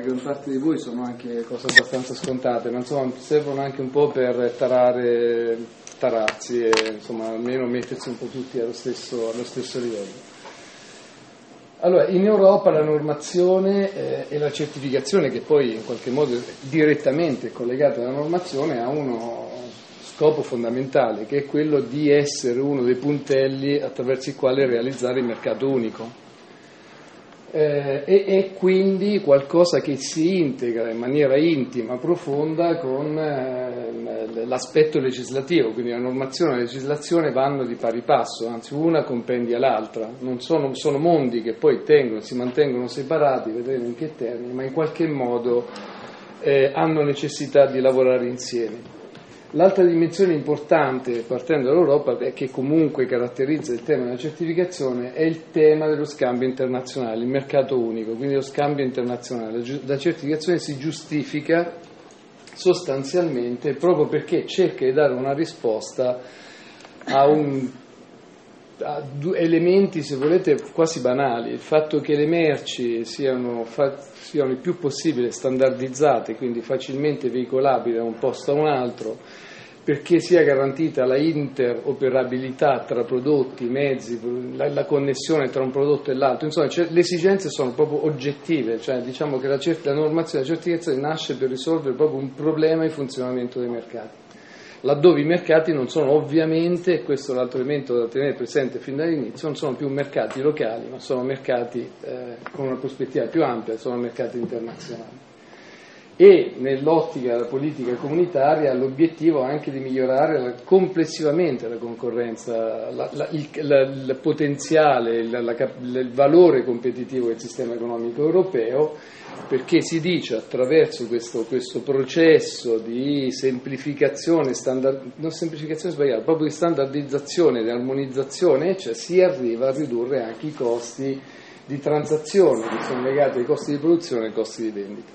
gran parte di voi sono anche cose abbastanza scontate, ma insomma servono anche un po' per tararsi e insomma almeno mettersi un po' tutti allo stesso livello. Allora, in Europa la normazione e la certificazione, che poi in qualche modo direttamente è collegata alla normazione, ha uno scopo fondamentale, che è quello di essere uno dei puntelli attraverso i quali realizzare il mercato unico. E quindi qualcosa che si integra in maniera intima, profonda con l'aspetto legislativo, quindi la normazione e la legislazione vanno di pari passo, anzi una compendia l'altra, non sono mondi che poi si mantengono separati, vedremo in che termini, ma in qualche modo hanno necessità di lavorare insieme. L'altra dimensione importante, partendo dall'Europa, che comunque caratterizza il tema della certificazione, è il tema dello scambio internazionale, il mercato unico, quindi lo scambio internazionale. La certificazione si giustifica sostanzialmente proprio perché cerca di dare una risposta a due elementi, se volete, quasi banali. Il fatto che le merci siano il più possibile standardizzate, quindi facilmente veicolabili da un posto a un altro, perché sia garantita la interoperabilità tra prodotti, mezzi, la connessione tra un prodotto e l'altro. Insomma, le esigenze sono proprio oggettive, cioè diciamo che la normazione della certificazione nasce per risolvere proprio un problema di funzionamento dei mercati, laddove i mercati non sono ovviamente, e questo è l'altro elemento da tenere presente fin dall'inizio, non sono più mercati locali, ma sono mercati con una prospettiva più ampia, sono mercati internazionali. E nell'ottica della politica comunitaria l'obiettivo anche di migliorare complessivamente la concorrenza, il potenziale, il valore competitivo del sistema economico europeo, perché si dice attraverso questo processo di semplificazione, non semplificazione sbagliata, proprio di standardizzazione, di armonizzazione, cioè si arriva a ridurre anche i costi di transazione che sono legati ai costi di produzione e ai costi di vendita.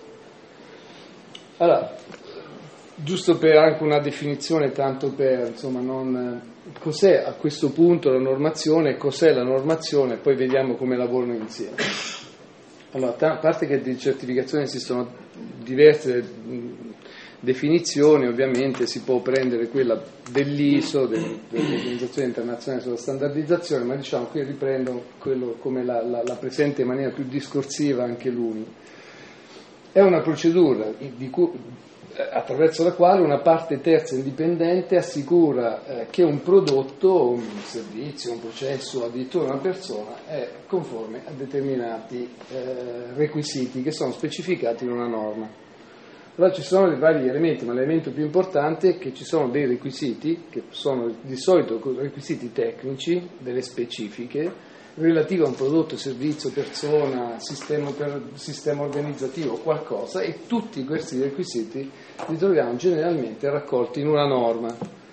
Allora, giusto per anche una definizione, tanto per cos'è a questo punto la normazione, cos'è la normazione, poi vediamo come lavorano insieme. Allora, a parte che di certificazione esistono diverse definizioni, ovviamente si può prendere quella dell'ISO, dell'Organizzazione Internazionale sulla Standardizzazione, ma diciamo qui riprendo quello come la presente in maniera più discorsiva anche l'UNI. È una procedura attraverso la quale una parte terza indipendente assicura che un prodotto, un servizio, un processo, addirittura una persona è conforme a determinati requisiti che sono specificati in una norma. Allora ci sono dei vari elementi, ma l'elemento più importante è che ci sono dei requisiti, che sono di solito requisiti tecnici, delle specifiche, relativo a un prodotto, servizio, persona, sistema organizzativo, qualcosa, e tutti questi requisiti li troviamo generalmente raccolti in una norma.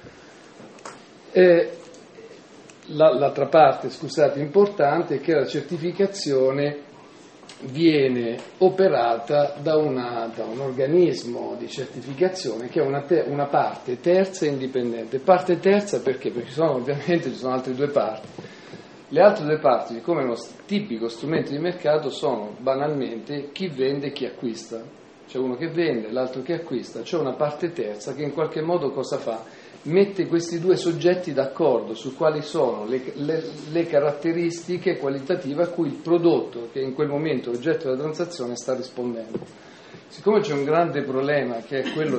L'altra parte, scusate, importante è che la certificazione viene operata da un organismo di certificazione che è una parte terza e indipendente. Parte terza perché? Perché ovviamente ci sono altre due parti. Le altre due parti, come uno tipico strumento di mercato, sono banalmente chi vende e chi acquista. C'è uno che vende, l'altro che acquista, c'è una parte terza che in qualche modo cosa fa? Mette questi due soggetti d'accordo su quali sono le caratteristiche qualitative a cui il prodotto che in quel momento è oggetto della transazione sta rispondendo. Siccome c'è un grande problema che è quello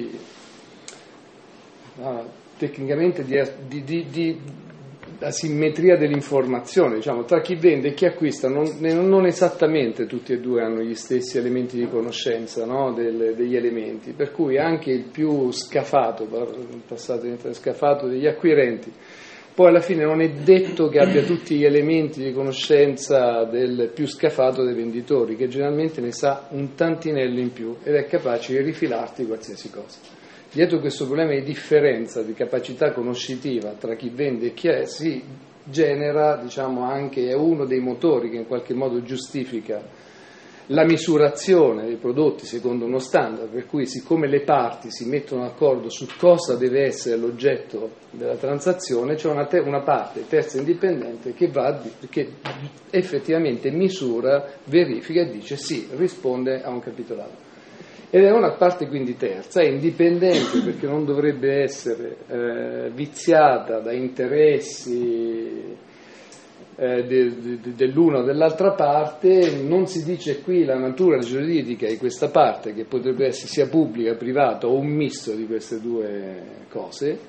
tecnicamente di asimmetria dell'informazione, diciamo, tra chi vende e chi acquista, non esattamente tutti e due hanno gli stessi elementi di conoscenza, no? Degli elementi, per cui anche il più scafato degli acquirenti poi alla fine non è detto che abbia tutti gli elementi di conoscenza del più scafato dei venditori, che generalmente ne sa un tantinello in più ed è capace di rifilarti qualsiasi cosa. Dietro questo problema di differenza di capacità conoscitiva tra chi vende e chi è, si genera, diciamo, anche è uno dei motori che in qualche modo giustifica la misurazione dei prodotti secondo uno standard, per cui siccome le parti si mettono d'accordo su cosa deve essere l'oggetto della transazione, c'è una parte terza indipendente che effettivamente misura, verifica e dice sì, risponde a un capitolato. Ed è una parte quindi terza, è indipendente perché non dovrebbe essere viziata da interessi dell'una o dell'altra parte. Non si dice qui la natura giuridica di questa parte, che potrebbe essere sia pubblica, privata o un misto di queste due cose,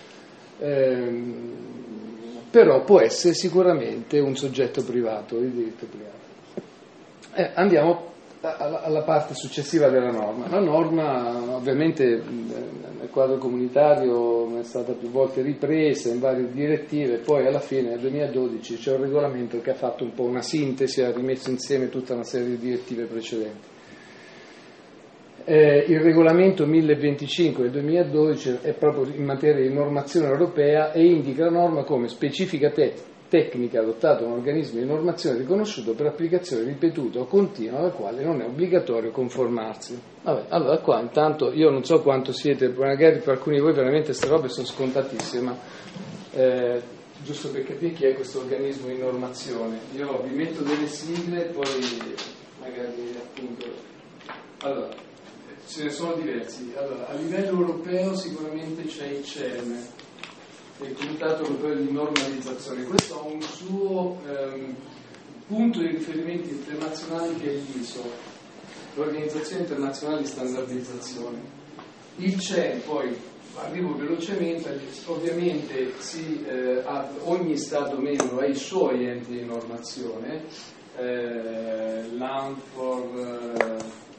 però può essere sicuramente un soggetto privato, di diritto privato. Andiamo alla parte successiva della norma. La norma ovviamente nel quadro comunitario è stata più volte ripresa in varie direttive, poi alla fine nel 2012 c'è un regolamento che ha fatto un po' una sintesi, ha rimesso insieme tutta una serie di direttive precedenti. Il regolamento 1025 del 2012 è proprio in materia di normazione europea e indica la norma come specifica tecnica adottata da un organismo di normazione riconosciuto per applicazione ripetuta o continua alla quale non è obbligatorio conformarsi. Vabbè, allora qua intanto io non so quanto siete, magari per alcuni di voi veramente queste robe sono scontatissime, ma giusto per capire chi è questo organismo di normazione, io vi metto delle sigle, poi magari appunto, allora ce ne sono diversi. Allora, a livello europeo sicuramente c'è il CERN, il Comitato Europeo di Normalizzazione. Questo ha un suo punto di riferimento internazionale che è l'ISO, l'Organizzazione Internazionale di Standardizzazione. Il CEN, poi arrivo velocemente, ovviamente ogni Stato membro ha i suoi enti di normazione, l'ANFOR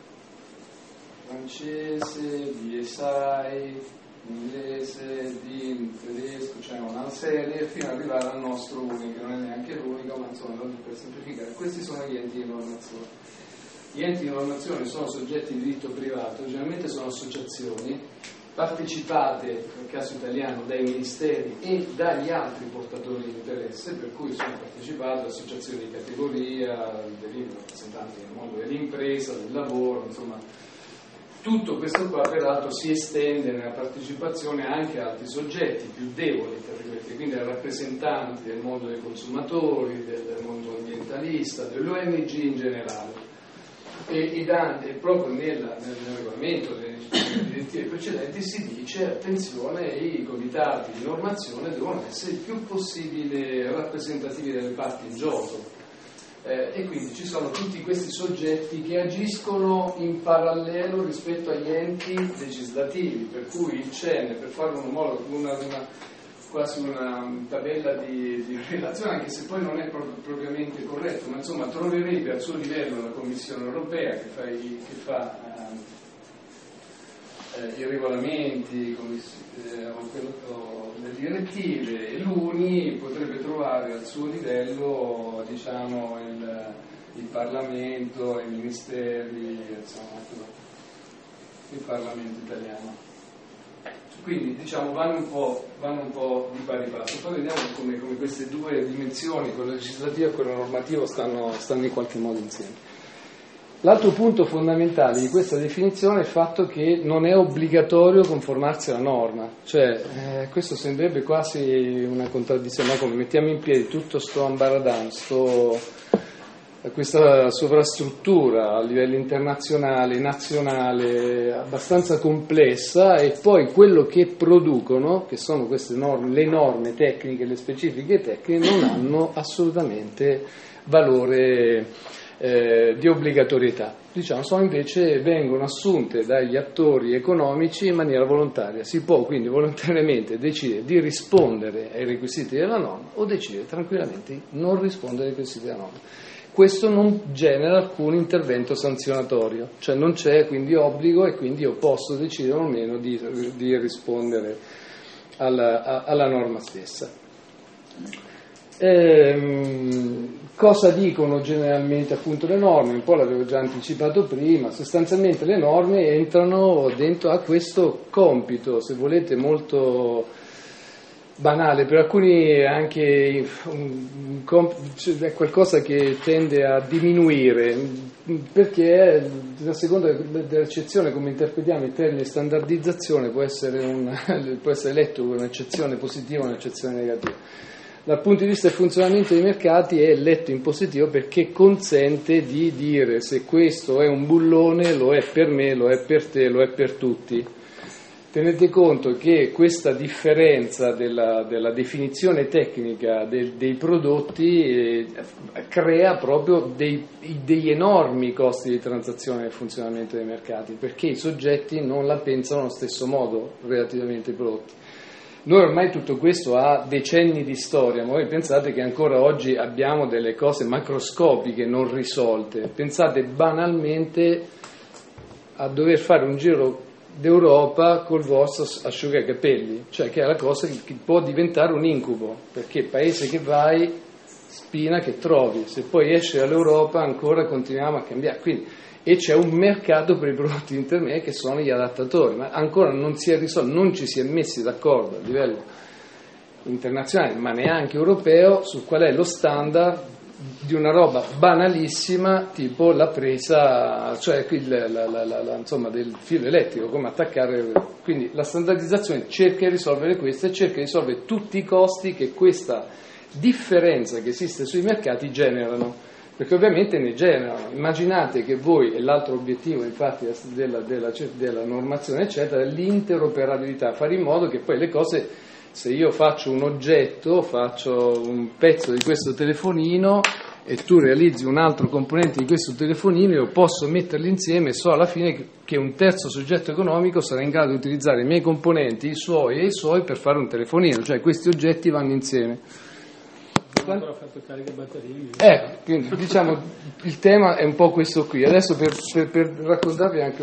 francese, BSI inglese, DIN tedesco, cioè una serie, fino ad arrivare al nostro unico, non è neanche l'unico, ma insomma, per semplificare, questi sono gli enti di normazione. Gli enti di normazione sono soggetti di diritto privato, generalmente sono associazioni partecipate, nel caso italiano, dai ministeri e dagli altri portatori di interesse, per cui sono partecipate associazioni di categoria, rappresentanti del mondo dell'impresa, del lavoro, insomma. Tutto questo qua peraltro si estende nella partecipazione anche a altri soggetti più deboli, quindi ai rappresentanti del mondo dei consumatori, del mondo ambientalista, dell'ONG in generale. E proprio nel regolamento delle direttive precedenti si dice attenzione, i comitati di normazione devono essere il più possibile rappresentativi delle parti in gioco. E quindi ci sono tutti questi soggetti che agiscono in parallelo rispetto agli enti legislativi, per cui il CEN, per fare quasi una tabella di relazione, anche se poi non è propriamente corretto, ma insomma troverebbe al suo livello la Commissione europea che fa i regolamenti le direttive, e l'UNI potrebbe trovare al suo livello, diciamo, il Parlamento, i ministeri, insomma, il Parlamento italiano. Quindi diciamo vanno un po' di pari passo. Poi vediamo come queste due dimensioni, quella legislativa e quella normativa, stanno in qualche modo insieme. L'altro punto fondamentale di questa definizione è il fatto che non è obbligatorio conformarsi alla norma, cioè questo sembrerebbe quasi una contraddizione, ma come mettiamo in piedi tutto sto ambaradan, questa sovrastruttura a livello internazionale, nazionale, abbastanza complessa, e poi quello che producono, che sono queste norme, le norme tecniche, le specifiche tecniche, non hanno assolutamente valore di obbligatorietà, diciamo, vengono assunte dagli attori economici in maniera volontaria. Si può quindi volontariamente decidere di rispondere ai requisiti della norma o decidere tranquillamente di non rispondere ai requisiti della norma. Questo non genera alcun intervento sanzionatorio, cioè non c'è quindi obbligo, e quindi io posso decidere o meno di rispondere alla norma stessa. Cosa dicono generalmente appunto le norme? Un po' l'avevo già anticipato prima. Sostanzialmente le norme entrano dentro a questo compito, se volete molto banale, per alcuni è anche è qualcosa che tende a diminuire, perché a seconda dell'accezione come interpretiamo il termine standardizzazione può essere letto come un'accezione positiva o un'accezione negativa. Dal punto di vista del funzionamento dei mercati è letto in positivo perché consente di dire se questo è un bullone, lo è per me, lo è per te, lo è per tutti. Tenete conto che questa differenza della definizione tecnica dei prodotti crea proprio degli enormi costi di transazione nel funzionamento dei mercati, perché i soggetti non la pensano allo stesso modo relativamente ai prodotti. Noi ormai tutto questo ha decenni di storia, ma voi pensate che ancora oggi abbiamo delle cose macroscopiche non risolte. Pensate banalmente a dover fare un giro d'Europa col vostro asciugacapelli, cioè che è la cosa che può diventare un incubo, perché paese che vai, spina che trovi, se poi esci dall'Europa ancora continuiamo a cambiare, quindi, e c'è un mercato per i prodotti intermedi che sono gli adattatori, ma ancora non si è risolto, non ci si è messi d'accordo a livello internazionale, ma neanche europeo, su qual è lo standard di una roba banalissima tipo la presa, cioè insomma del filo elettrico, come attaccare. Quindi la standardizzazione cerca di risolvere questo e cerca di risolvere tutti i costi che questa differenza che esiste sui mercati generano, perché ovviamente ne generano. Immaginate che voi, e l'altro obiettivo infatti della normazione eccetera, è l'interoperabilità, fare in modo che poi le cose, se io faccio un oggetto, faccio un pezzo di questo telefonino e tu realizzi un altro componente di questo telefonino, io posso metterli insieme e so alla fine che un terzo soggetto economico sarà in grado di utilizzare i miei componenti, i suoi e i suoi, per fare un telefonino, cioè questi oggetti vanno insieme. Ancora fatto carica batterie. Quindi diciamo il tema è un po' questo qui. Adesso per raccontarvi anche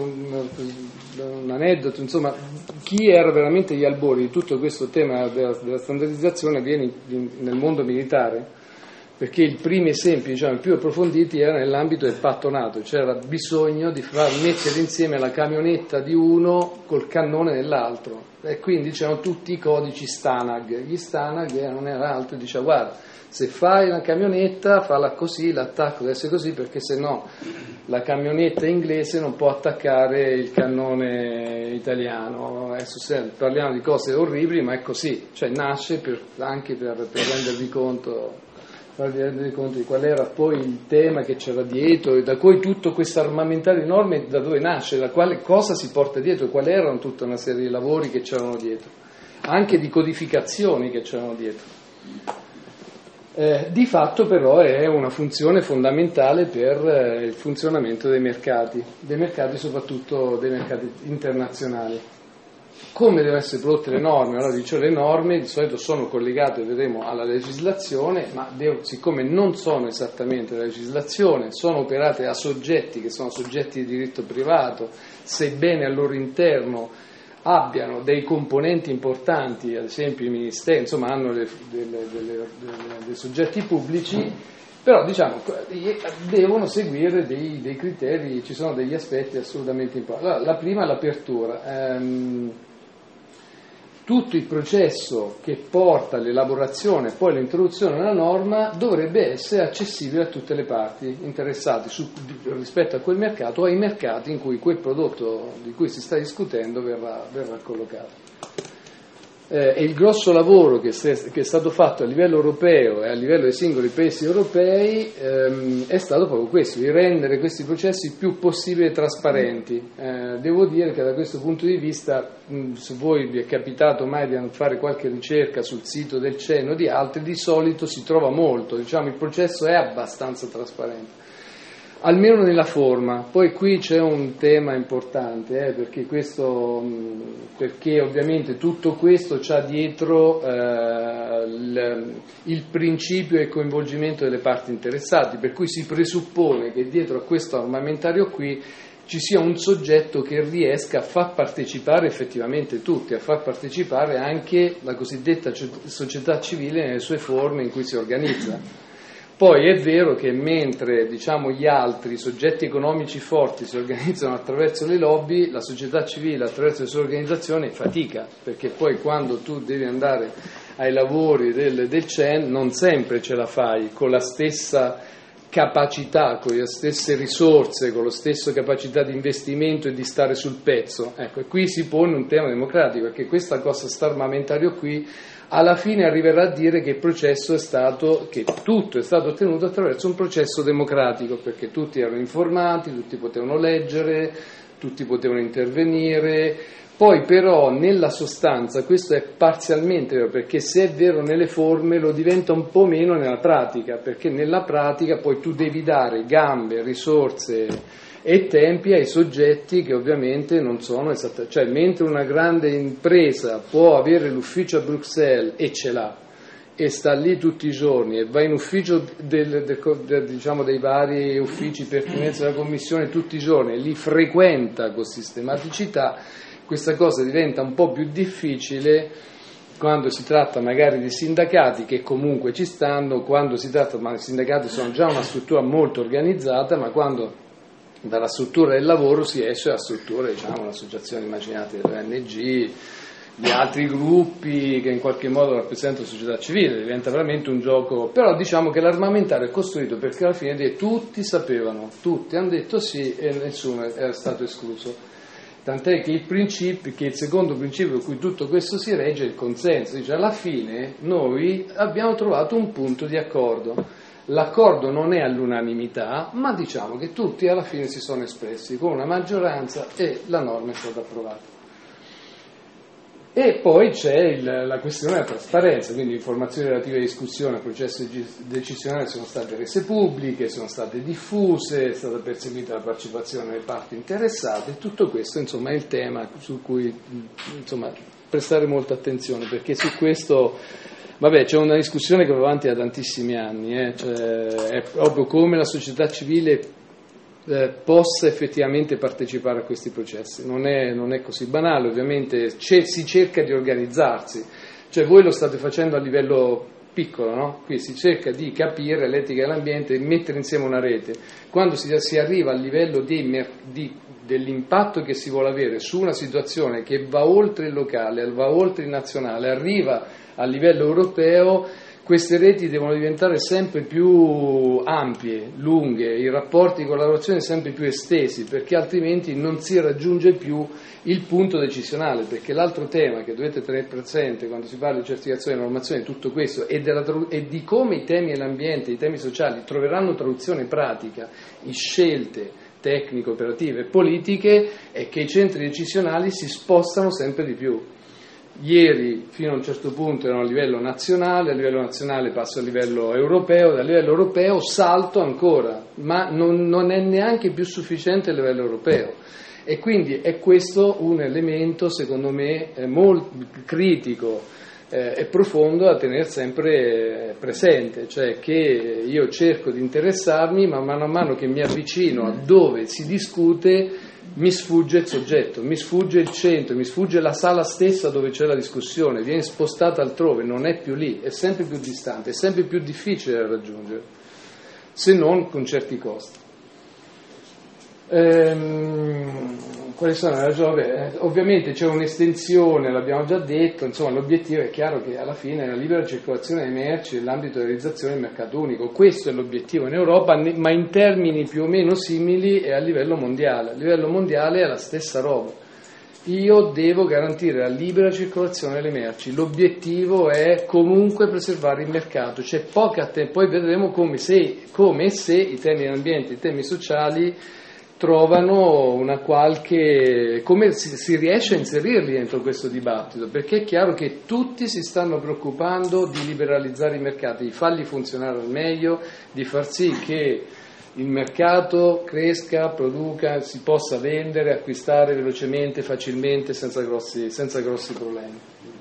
un aneddoto, insomma, chi era veramente gli albori di tutto questo tema della standardizzazione avviene nel mondo militare, perché i primi esempi, diciamo, più approfonditi erano nell'ambito del patto NATO, c'era bisogno di far mettere insieme la camionetta di uno col cannone dell'altro, e quindi c'erano tutti i codici Stanag. Gli Stanag non era altro, diceva guarda, se fai una camionetta falla così, l'attacco deve essere così, perché se no la camionetta inglese non può attaccare il cannone italiano. Adesso parliamo di cose orribili, ma è così, cioè nasce anche per rendervi conto di qual era poi il tema che c'era dietro e da cui tutto questo armamentario enorme da dove nasce, da quale cosa si porta dietro, quali erano tutta una serie di lavori che c'erano dietro, anche di codificazioni che c'erano dietro. Di fatto però è una funzione fondamentale per il funzionamento dei mercati soprattutto dei mercati internazionali. Come devono essere prodotte le norme? Allora dicevo, le norme di solito sono collegate, vedremo, alla legislazione, ma siccome non sono esattamente la legislazione, sono operate da soggetti che sono soggetti di diritto privato, sebbene al loro interno abbiano dei componenti importanti, ad esempio i ministeri, insomma hanno dei soggetti pubblici, però diciamo devono seguire dei criteri, ci sono degli aspetti assolutamente importanti. Allora, la prima è l'apertura. Tutto il processo che porta all'elaborazione e poi all'introduzione della norma dovrebbe essere accessibile a tutte le parti interessate rispetto a quel mercato o ai mercati in cui quel prodotto di cui si sta discutendo verrà collocato. E il grosso lavoro che è stato fatto a livello europeo e a livello dei singoli paesi europei è stato proprio questo, di rendere questi processi il più possibile trasparenti. Devo dire che da questo punto di vista, se voi vi è capitato mai di fare qualche ricerca sul sito del CEN o di altri, di solito si trova molto, diciamo, il processo è abbastanza trasparente. Almeno nella forma. Poi qui c'è un tema importante, perché ovviamente tutto questo c'ha dietro il principio e il coinvolgimento delle parti interessate, per cui si presuppone che dietro a questo armamentario qui ci sia un soggetto che riesca a far partecipare effettivamente tutti, a far partecipare anche la cosiddetta società civile nelle sue forme in cui si organizza. Poi è vero che mentre gli altri soggetti economici forti si organizzano attraverso le lobby, la società civile attraverso le sue organizzazioni fatica, perché poi quando tu devi andare ai lavori del CEN, non sempre ce la fai con la stessa capacità, con le stesse risorse, con la stessa capacità di investimento e di stare sul pezzo. Ecco, e qui si pone un tema democratico, perché questa cosa armamentario qui alla fine arriverà a dire che il processo che tutto è stato ottenuto attraverso un processo democratico, perché tutti erano informati, tutti potevano leggere, tutti potevano intervenire. Poi però nella sostanza questo è parzialmente vero, perché se è vero nelle forme lo diventa un po' meno nella pratica, perché nella pratica poi tu devi dare gambe, risorse e tempi ai soggetti che ovviamente non sono esattamente, cioè mentre una grande impresa può avere l'ufficio a Bruxelles e ce l'ha e sta lì tutti i giorni e va in ufficio diciamo dei vari uffici pertinenza della Commissione tutti i giorni e li frequenta con sistematicità, questa cosa diventa un po' più difficile quando si tratta magari di sindacati che comunque ci stanno, quando si tratta, ma i sindacati sono già una struttura molto organizzata, ma quando dalla struttura del lavoro si esce alla struttura, diciamo, l'associazione, immaginate, dell'ONG, di altri gruppi che in qualche modo rappresentano la società civile, diventa veramente un gioco, però diciamo che l'armamentario è costruito perché alla fine tutti sapevano, tutti hanno detto sì e nessuno era stato escluso, tant'è che il secondo principio per cui tutto questo si regge è il consenso, dice alla fine noi abbiamo trovato un punto di accordo. L'accordo non è all'unanimità, ma diciamo che tutti alla fine si sono espressi con una maggioranza e la norma è stata approvata. E poi c'è la questione della trasparenza, quindi informazioni relative alla discussione, al processo decisionale sono state rese pubbliche, sono state diffuse, è stata perseguita la partecipazione delle parti interessate, tutto questo insomma è il tema su cui insomma prestare molta attenzione, perché su questo c'è una discussione che va avanti da tantissimi anni, cioè è proprio come la società civile possa effettivamente partecipare a questi processi. Non è così banale, ovviamente si cerca di organizzarsi, cioè voi lo state facendo a livello piccolo, no? Qui si cerca di capire l'etica dell'ambiente e mettere insieme una rete. Quando si arriva al livello dell'impatto che si vuole avere su una situazione che va oltre il locale, va oltre il nazionale, arriva a livello europeo, queste reti devono diventare sempre più ampie, lunghe, i rapporti di collaborazione sempre più estesi, perché altrimenti non si raggiunge più il punto decisionale, perché l'altro tema che dovete tenere presente quando si parla di certificazione, normazione, tutto questo, e di come i temi dell'ambiente, i temi sociali troveranno traduzione pratica in scelte tecniche, operative e politiche, è che i centri decisionali si spostano sempre di più. Ieri fino a un certo punto erano a livello nazionale passo a livello europeo, da livello europeo salto ancora, ma non è neanche più sufficiente a livello europeo. E quindi è questo un elemento secondo me molto critico e profondo da tenere sempre presente, cioè che io cerco di interessarmi, ma mano a mano che mi avvicino a dove si discute mi sfugge il soggetto, mi sfugge il centro, mi sfugge la sala stessa dove c'è la discussione, viene spostata altrove, non è più lì, è sempre più distante, è sempre più difficile da raggiungere, se non con certi costi. Quali sono le ragioni? Ovviamente c'è un'estensione, l'abbiamo già detto, insomma l'obiettivo è chiaro che alla fine è la libera circolazione delle merci nell'ambito della realizzazione del mercato unico, questo è l'obiettivo in Europa, ma in termini più o meno simili è a livello mondiale è la stessa roba. Io devo garantire la libera circolazione delle merci, l'obiettivo è comunque preservare il mercato, c'è poca poi vedremo come se i temi dell'ambiente, i temi sociali trovano una qualche, come si riesce a inserirli dentro questo dibattito, perché è chiaro che tutti si stanno preoccupando di liberalizzare i mercati, di farli funzionare al meglio, di far sì che il mercato cresca, produca, si possa vendere, acquistare velocemente, facilmente, senza grossi problemi.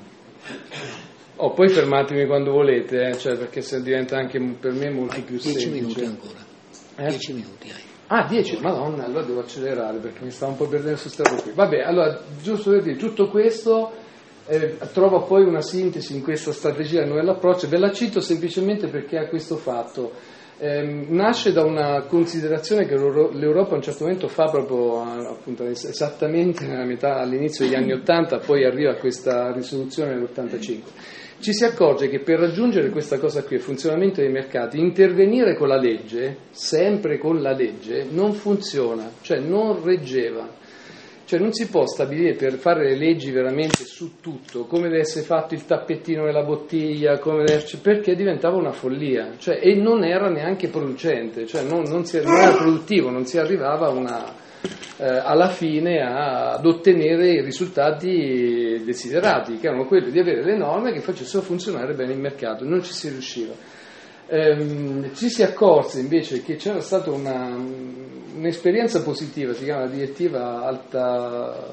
Poi fermatemi quando volete, perché se diventa anche per me molto più 10 semplice. 10 minuti ancora. 10 minuti hai. 10, madonna, allora devo accelerare perché mi stavo un po' perdendo su sta roba qui. Vabbè, allora, giusto per dire, tutto questo trova poi una sintesi in questa strategia, nell'approccio, ve la cito semplicemente perché ha questo fatto. nasce da una considerazione che l'Europa a un certo momento fa proprio appunto esattamente all'inizio degli anni 80, poi arriva a questa risoluzione nell'85. Ci si accorge che per raggiungere questa cosa qui, il funzionamento dei mercati, intervenire con la legge, sempre con la legge, non funziona, cioè non reggeva. Cioè non si può stabilire per fare le leggi veramente su tutto, come deve essere fatto il tappettino nella bottiglia, perché diventava una follia, cioè, e non era neanche producente, cioè non era produttivo, non si arrivava alla fine ad ottenere i risultati desiderati, che erano quelli di avere le norme che facessero funzionare bene il mercato. Non ci si riusciva. Ci si accorse invece che c'era stata un'esperienza positiva, si chiama direttiva alta,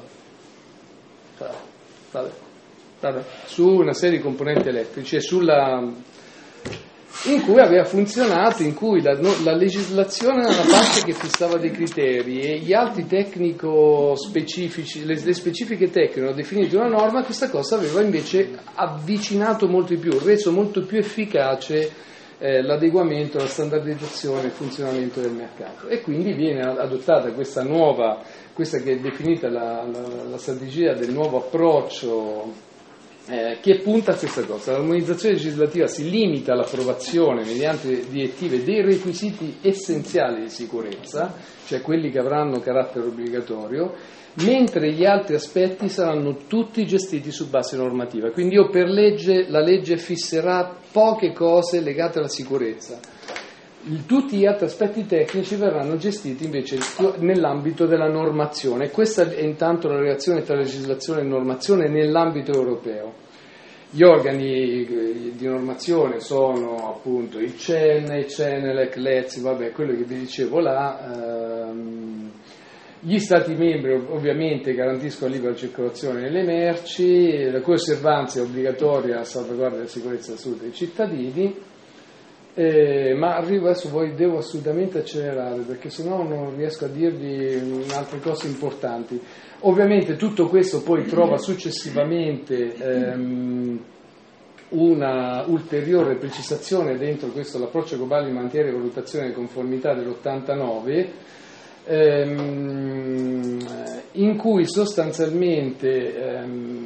su una serie di componenti elettrici e in cui aveva funzionato, in cui la legislazione era la parte che fissava dei criteri e gli atti tecnico specifici, le specifiche tecniche hanno definito una norma. Questa cosa aveva invece avvicinato molto di più, reso molto più efficace l'adeguamento, la standardizzazione e il funzionamento del mercato, e quindi viene adottata questa che è definita la strategia del nuovo approccio che punta a questa cosa. L'armonizzazione legislativa si limita all'approvazione mediante direttive dei requisiti essenziali di sicurezza, cioè quelli che avranno carattere obbligatorio, mentre gli altri aspetti saranno tutti gestiti su base normativa. Quindi la legge fisserà poche cose legate alla sicurezza. Tutti gli altri aspetti tecnici verranno gestiti invece nell'ambito della normazione. Questa è intanto la relazione tra legislazione e normazione nell'ambito europeo. Gli organi di normazione sono appunto il CEN, il CENELEC, l'ETSI, quello che vi dicevo là. Gli Stati membri ovviamente garantiscono la libera circolazione delle merci, la cui osservanza è obbligatoria a salvaguardia della sicurezza e della salute dei cittadini. Ma arrivo adesso, devo assolutamente accelerare perché sennò non riesco a dirvi altre cose importanti. Ovviamente tutto questo poi trova successivamente una ulteriore precisazione dentro questo l'approccio globale in materia di valutazione di conformità dell'89, in cui sostanzialmente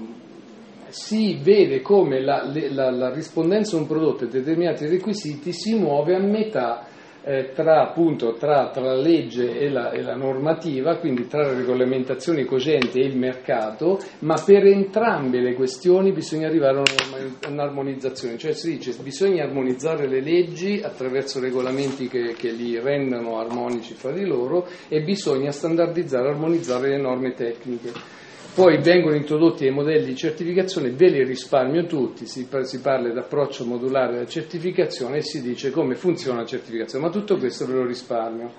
si vede come la rispondenza a un prodotto e determinati requisiti si muove a metà tra la legge e la normativa, quindi tra le regolamentazioni cogenti e il mercato, ma per entrambe le questioni bisogna arrivare a un'armonizzazione, cioè si dice bisogna armonizzare le leggi attraverso regolamenti che li rendano armonici fra di loro e bisogna standardizzare, armonizzare le norme tecniche. Poi vengono introdotti dei modelli di certificazione, ve li risparmio tutti, si parla di approccio modulare della certificazione e si dice come funziona la certificazione, ma tutto questo ve lo risparmio.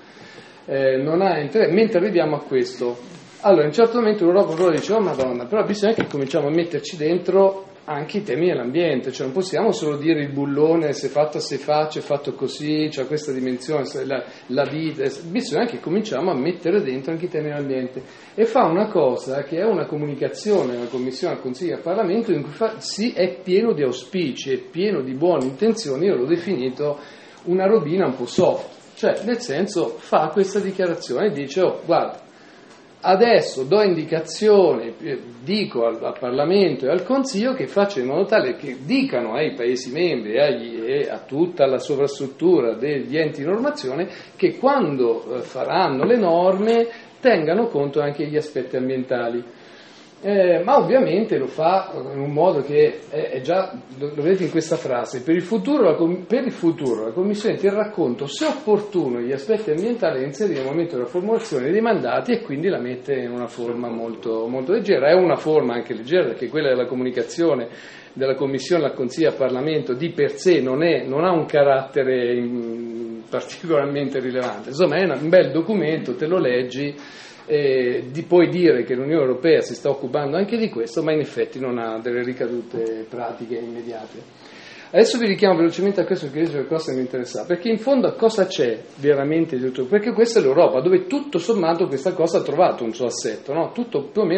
Mentre arriviamo a questo, allora in un certo momento l'Europa però dice, oh madonna, però bisogna che cominciamo a metterci dentro anche i temi dell'ambiente, cioè non possiamo solo dire il bullone se fatto se faccia, è fatto così, c'ha questa dimensione, la vita, bisogna che cominciamo a mettere dentro anche i temi dell'ambiente, e fa una cosa che è una comunicazione dalla Commissione al Consiglio e al Parlamento in cui è pieno di auspici, è pieno di buone intenzioni. Io l'ho definito una robina un po' soft, cioè nel senso fa questa dichiarazione e dice, oh guarda, adesso do indicazione, dico al Parlamento e al Consiglio che facciano in modo tale che dicano ai Paesi membri e a tutta la sovrastruttura degli enti di normazione che quando faranno le norme tengano conto anche degli aspetti ambientali. Ma ovviamente lo fa in un modo che è già, lo vedete in questa frase, per il futuro la Commissione terrà conto, se opportuno, gli aspetti ambientali da inserire nel momento della formulazione dei mandati, e quindi la mette in una forma molto, molto leggera. È una forma anche leggera perché quella della comunicazione della Commissione al Consiglio e al Parlamento di per sé non ha un carattere particolarmente rilevante, insomma è un bel documento, te lo leggi. Di poi dire che l'Unione Europea si sta occupando anche di questo, ma in effetti non ha delle ricadute pratiche immediate. Adesso vi richiamo velocemente a questo perché è cosa che mi interessa, perché in fondo a cosa c'è veramente di tutto? Perché questa è l'Europa, dove tutto sommato questa cosa ha trovato un suo assetto, no? Tutto più o meno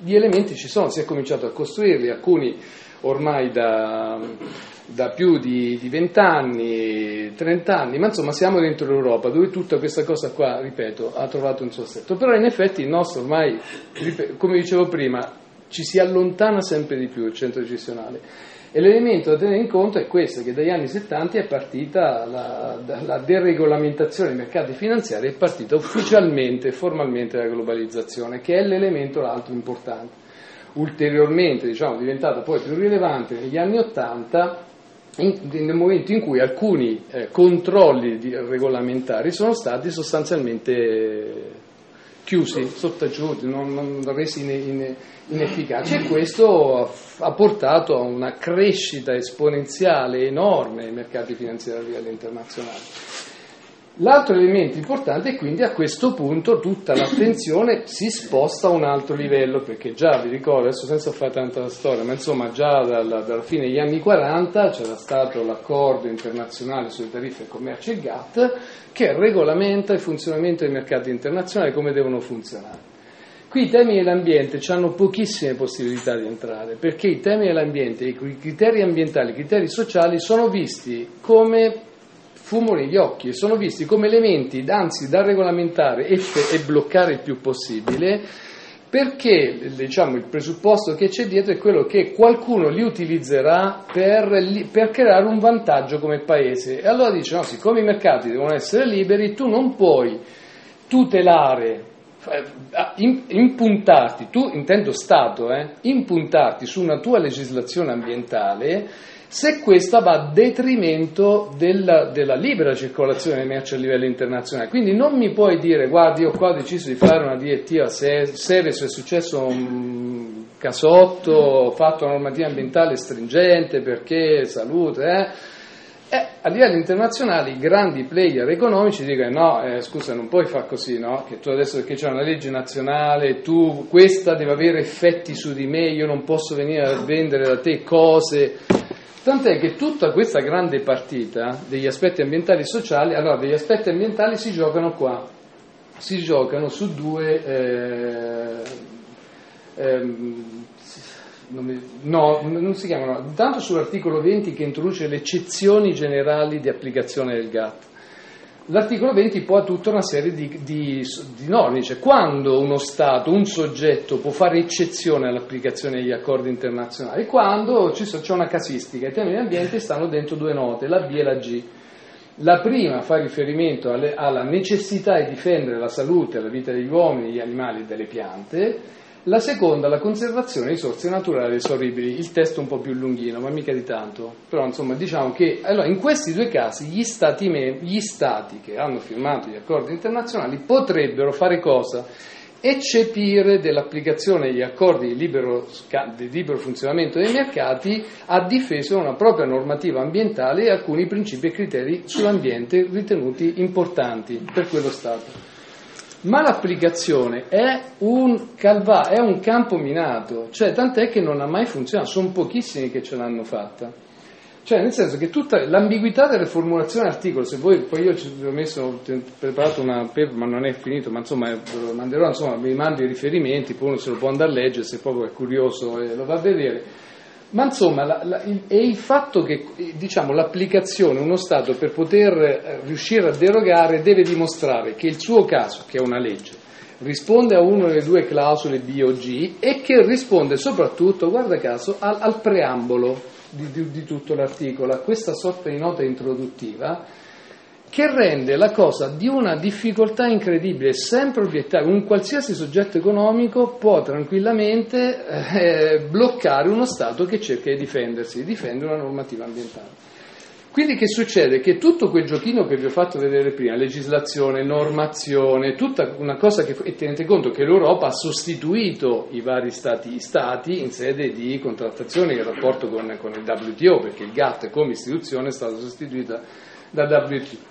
gli elementi ci sono, si è cominciato a costruirli, alcuni ormai da più di 20 anni, 30 anni, ma insomma siamo dentro l'Europa dove tutta questa cosa qua, ripeto, ha trovato un suo effetto. Però in effetti il nostro ormai, come dicevo prima, ci si allontana sempre di più il centro decisionale. E l'elemento da tenere in conto è questo, che dagli anni 70 è partita la deregolamentazione dei mercati finanziari, è partita ufficialmente, formalmente la globalizzazione, che è l'elemento l'altro importante. Ulteriormente, diventata poi più rilevante negli anni 80, nel momento in cui alcuni controlli regolamentari sono stati sostanzialmente chiusi, sottaciuti, non resi inefficaci, e questo ha portato a una crescita esponenziale enorme nei mercati finanziari a livello internazionale. L'altro elemento importante è quindi a questo punto tutta l'attenzione si sposta a un altro livello, perché già vi ricordo, adesso senza fare tanta storia, ma insomma già dalla fine degli anni 40 c'era stato l'accordo internazionale sulle tariffe e commercio, il GATT, che regolamenta il funzionamento dei mercati internazionali, come devono funzionare. Qui i temi dell'ambiente hanno pochissime possibilità di entrare, perché i temi dell'ambiente, i criteri ambientali, i criteri sociali sono visti come fumo negli occhi, sono visti come elementi anzi da regolamentare e bloccare il più possibile, perché il presupposto che c'è dietro è quello che qualcuno li utilizzerà per creare un vantaggio come paese. E allora dice, no, siccome i mercati devono essere liberi, tu non puoi tutelare, impuntarti, tu intendo Stato, impuntarti su una tua legislazione ambientale se questa va a detrimento della libera circolazione delle merci a livello internazionale. Quindi non mi puoi dire, guardi, io qua ho deciso di fare una direttiva seria, se è successo un casotto, ho fatto una normativa ambientale stringente perché salute, a livello internazionale i grandi player economici dicono no, scusa, non puoi fare così, no? Che tu adesso, perché c'è una legge nazionale, questa deve avere effetti su di me, io non posso venire a vendere da te cose. Tant'è che tutta questa grande partita degli aspetti ambientali e sociali, allora degli aspetti ambientali si giocano qua, si giocano su non si chiamano, intanto sull'articolo 20 che introduce le eccezioni generali di applicazione del GATT. L'articolo 20 poi ha tutta una serie di norme, dice quando uno Stato, un soggetto può fare eccezione all'applicazione degli accordi internazionali, quando c'è una casistica, i temi dell'ambiente stanno dentro due note, la B e la G. La prima fa riferimento alla necessità di difendere la salute e la vita degli uomini, degli animali e delle piante. La seconda, la conservazione di risorse naturali esauribili. Il testo è un po' più lunghino, ma mica di tanto. Però insomma diciamo che allora, in questi due casi gli stati che hanno firmato gli accordi internazionali potrebbero fare cosa? Eccepire dell'applicazione degli accordi di libero funzionamento dei mercati a difesa di una propria normativa ambientale e alcuni principi e criteri sull'ambiente ritenuti importanti per quello Stato. Ma l'applicazione è un campo minato, cioè tant'è che non ha mai funzionato, sono pochissimi che ce l'hanno fatta. Cioè nel senso che tutta l'ambiguità delle formulazioni dell'articolo, se voi, poi io ci ho preparato una paper, ma non è finito, ma insomma ve lo manderò, insomma mi mandi i riferimenti, poi uno se lo può andare a leggere, se proprio è curioso e lo va a vedere. Ma insomma è il fatto che l'applicazione, uno Stato per poter riuscire a derogare deve dimostrare che il suo caso, che è una legge, risponde a una delle due clausole B o G e che risponde soprattutto, guarda caso, al preambolo di tutto l'articolo, a questa sorta di nota introduttiva che rende la cosa di una difficoltà incredibile, sempre obiettiva. Un qualsiasi soggetto economico può tranquillamente bloccare uno Stato che cerca di difendersi, difende una normativa ambientale. Quindi che succede? Che tutto quel giochino che vi ho fatto vedere prima, legislazione, normazione, tutta una cosa che, e tenete conto che l'Europa ha sostituito i vari stati in sede di contrattazione in rapporto con il WTO, perché il GATT come istituzione è stata sostituita dal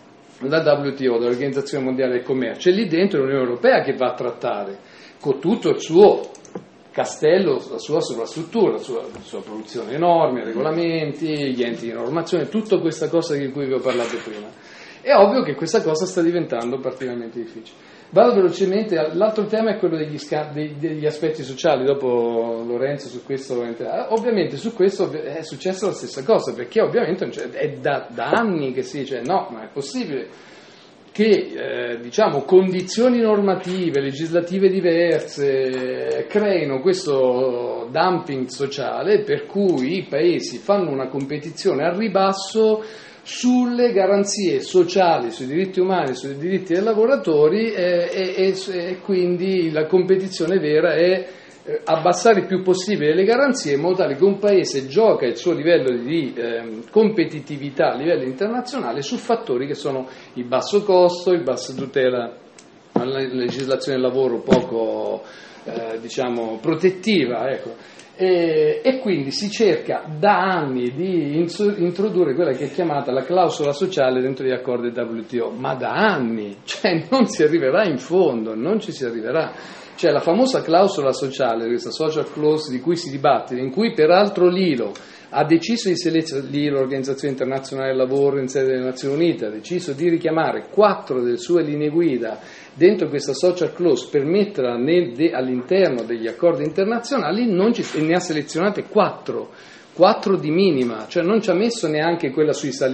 WTO, dall'Organizzazione Mondiale del Commercio, e lì dentro è l'Unione Europea che va a trattare con tutto il suo castello, la sua sovrastruttura, la sua produzione di norme, regolamenti, gli enti di normazione, tutta questa cosa di cui vi ho parlato prima. È ovvio che questa cosa sta diventando particolarmente difficile. Vado velocemente, l'altro tema è quello degli aspetti sociali, dopo Lorenzo su questo entrerà. Ovviamente su questo è successa la stessa cosa, perché ovviamente è da anni che si dice no, ma è possibile che condizioni normative, legislative diverse creino questo dumping sociale per cui i paesi fanno una competizione al ribasso sulle garanzie sociali, sui diritti umani, sui diritti dei lavoratori e quindi la competizione vera è abbassare il più possibile le garanzie in modo tale che un paese gioca il suo livello di competitività a livello internazionale su fattori che sono il basso costo, il basso tutela, la legislazione del lavoro poco protettiva, ecco. E quindi si cerca da anni di introdurre quella che è chiamata la clausola sociale dentro gli accordi WTO, ma da anni, cioè non si arriverà in fondo, non ci si arriverà. Cioè la famosa clausola sociale, questa social clause di cui si dibatte, in cui peraltro l'ILO ha deciso di selezionare, l'Organizzazione Internazionale del Lavoro in sede delle Nazioni Unite, ha deciso di richiamare 4 delle sue linee guida dentro questa social clause per metterla all'interno degli accordi internazionali, e ne ha selezionate 4 di minima, cioè non ci ha messo neanche quella sui salari